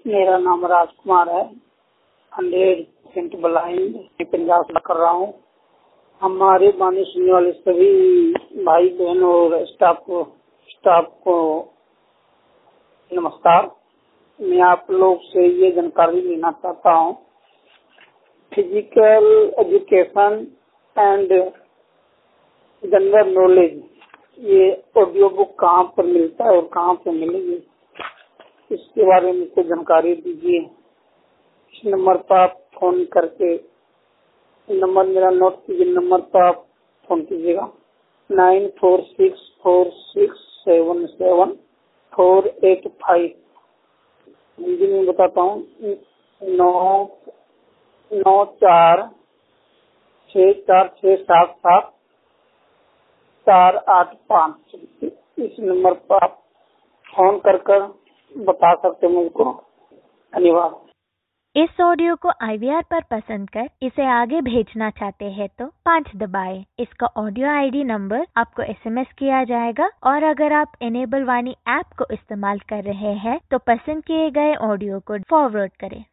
मेरा नाम राजकुमार है। 100% ब्लाइंड पंजाब से कर रहा हूँ। हमारे वाणी सुनने वाले सभी भाई बहन और स्टाफ को नमस्कार। मैं आप लोग से ये जानकारी लेना चाहता हूँ, physical education and general knowledge, ये ऑडियो बुक कहाँ पर मिलता है और कहाँ पर मिलेगी, इसके बारे में कुछ जानकारी दीजिए। इस नंबर पर आप फोन करके, नंबर मेरा नोट कीजिए, नंबर पर आप फोन कीजिएगा 9464677485। हिंदी में बताता हूँ, 994677485। इस नंबर पर आप फोन कर बता सकते हैं मुझको। धन्यवाद। इस ऑडियो को IVR पर पसंद कर इसे आगे भेजना चाहते हैं तो 5 दबाएं। इसका ऑडियो ID नंबर आपको SMS किया जाएगा और अगर आप इनेबल वाणी ऐप को इस्तेमाल कर रहे हैं तो पसंद किए गए ऑडियो को फॉरवर्ड करें।